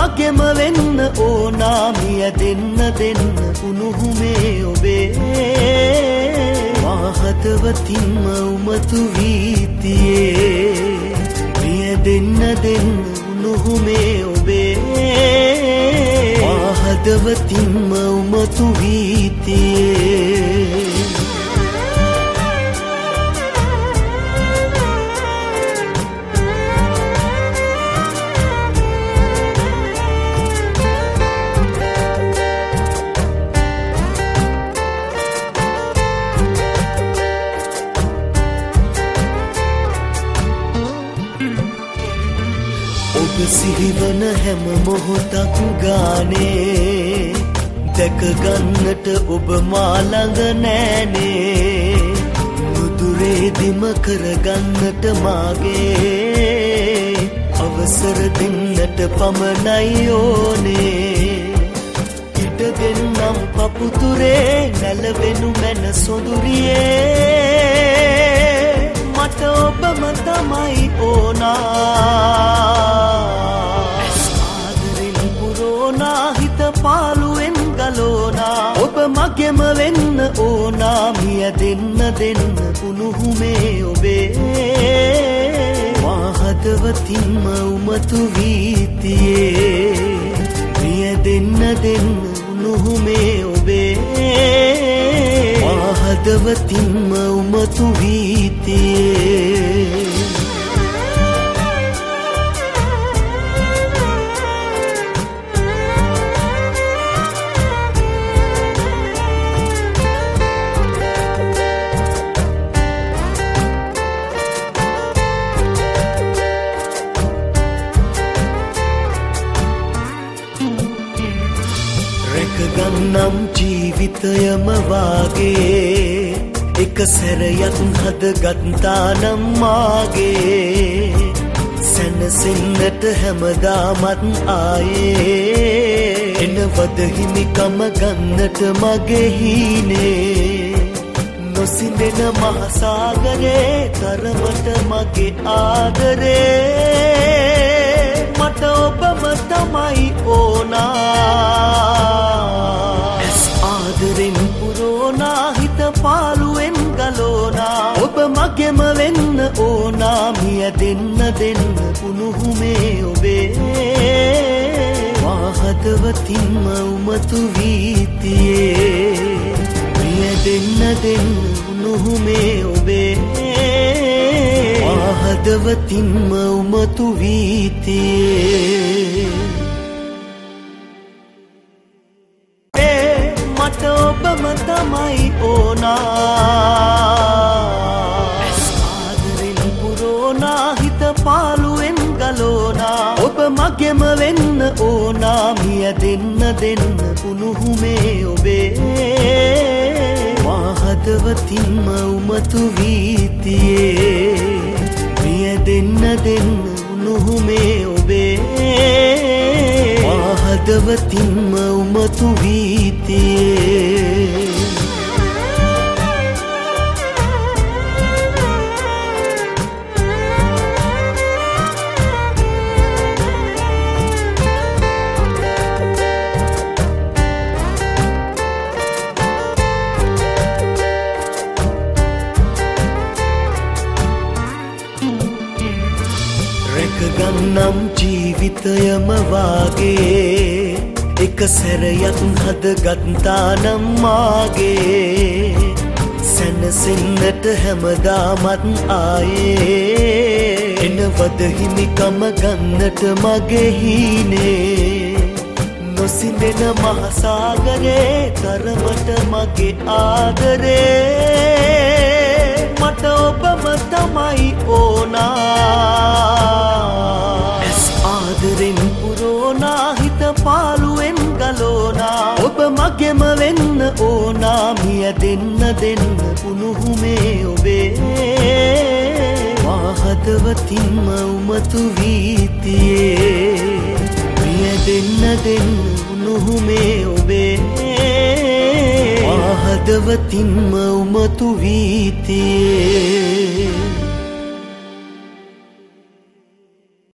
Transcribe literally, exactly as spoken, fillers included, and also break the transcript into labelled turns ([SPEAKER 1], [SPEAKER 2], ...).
[SPEAKER 1] මගෙම වෙන්න ඕනා මිය දෙන්න දෙන්න උණුහුමේ ඔබේ මහතවතින්ම උමතු වීතියේ මිය දෙන්න දෙන්න උණුහුමේ ඔබේ මහතවතින්ම උමතු වීතියේ සිහිවන හැම මොහොතක් ගානේ දැක ගන්නට ඔබ මා ළඟ නෑනේ නුදුරේ දිම කරගන්නට මාගේ අවසර දෙන්නට පමණයි ඕනේ ඉඩ දෙන්නම් පපුතුරේ නැලවෙනු මැන සොඳුරියේ මට ඔබම තමයි ඕනා හිත පාලුවෙන් ගලෝනා ඔබ මගෙම වෙන්න ඕනා මිය දෙන්න දෙන්න උණුහුමේ ඔබේ මහතවතින්ම උමතු වීතියේ මිය දෙන්න දෙන්න උණුහුමේ ඔබේ මහතවතින්ම උමතු වීතියේ ගන්නම් ජීවිතයම වාගේ එක සැරයක් හදගත්තානම් මාගේ සැනසෙන්නට හැමදාමත් ආයේ එනවද හිමිකම ගන්නට මගේ හීනේ නොසිඳෙන මහසාගරේ තරමට මගේ ආදරේ මට ඔබම තමයි ඕනා ආදරෙන් පුරෝනා හිත පාලුවෙන් ගලෝනා ඔබ මගෙම වෙන්න ඕනා මිය දෙන්න දෙන්න උණුහුමේ ඔබේ මහතවතින්ම උමතු වීතියේ මිය දෙන්න දෙන්න උණුහුමේ ඔබේ මහතවතින්ම උමතු වීතියේ මට ඔබම තමයි ඕනා ආදරෙන් පුරෝනා හිත පාලුවෙන් ගලෝනා ඔබ මගෙම වෙන්න ඕනා මිය දෙන්න දෙන්න උණුහුමේ ඔබේ මහතවතින්ම උමතු වීතියේ මිය දෙන්න දෙන්න උණුහුමේ ඔබේ මහතවතින්ම උමතු වීතියේ ගන්නම් ජීවිතයම වාගේ එක සැරයක් හදගත්තානම් මාගේ සැනසෙන්නට හැමදාමත් ආයේ එනවද හිමිකම ගන්නට මගේ හීනේ නොසිඳෙන මහසාගරේ තරමට මගේ ආදරේ මට ඔබම තමයි ඕනා ආදරෙන් පුරෝනා හිත පාලුවෙන් ගලෝනා ඔබ මගෙම වෙන්න ඕනා මිය දෙන්න දෙන්න උණුහුමේ ඔබේ මහතවතින්ම උමතු වීතියේ මිය දෙන්න දෙන්න උණුහුමේ ඔබේ මහතවතින්ම උමතු වීතියේ